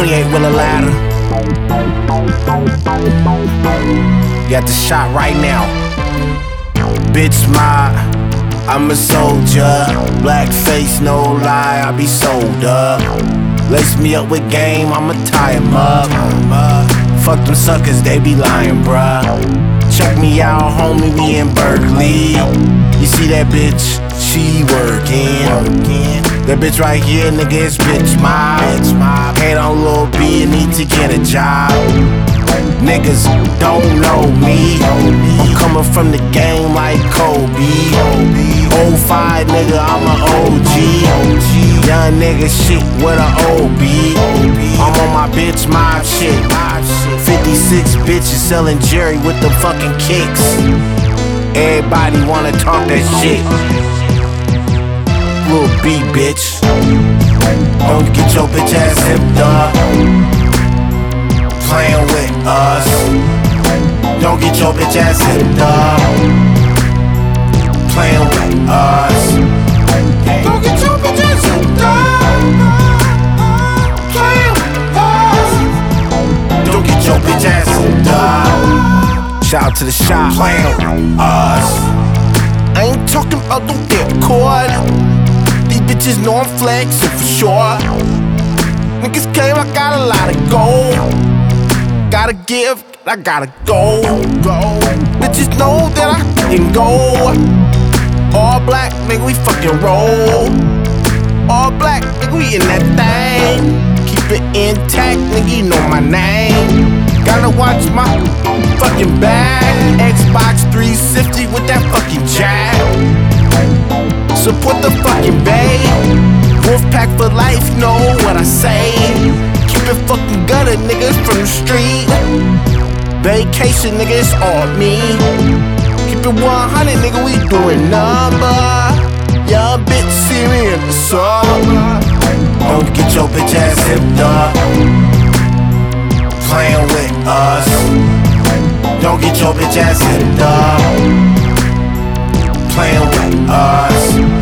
28 with a ladder. Got the shot right now. Bitch, I'm a soldier. Black face, no lie, I be sold up. Lace me up with game, I'ma tie 'em up. Fuck them suckers, they be lying, bruh. Check me out, homie, we in Berkeley. You see that bitch? She working. That bitch right here, nigga, it's Bitch Mob. Hate on Lil B, need to get a job. Niggas don't know me. I'm coming from the game like Kobe. 05, nigga, I'm an OG. Young nigga shit with a OB. I'm on my Bitch Mob shit. 56 bitches selling Jerry with the fucking kicks. Everybody wanna talk that shit. Lil B, bitch. Don't get your bitch ass hipped up. Playing with us. Don't get your bitch ass hipped up. Playing with us. Don't get your bitch ass hipped up. Playing with us. Don't get your bitch ass hipped up. Shout out to the shop. Playing with us. I ain't talking about don't get caught. These bitches know I'm flexing for sure. Niggas claim I got a lot of gold. Gotta give, I gotta go. Bitches know that I can go. All black, nigga, we fucking roll. All black, nigga, we in that thing. Keep it intact, nigga, you know my name. Gotta watch my fucking bag. Xbox 360 with that fucking jack. Support the fucking bay. Wolfpack for life, know what I say. Keep it fucking gutter, niggas from the street. Vacation, nigga, it's all me. Keep it 100, nigga, we doing number. Young bitch, see me in the summer. Don't get your bitch ass hipped up. Playing with us. Don't get your bitch ass hipped up. Playing with us.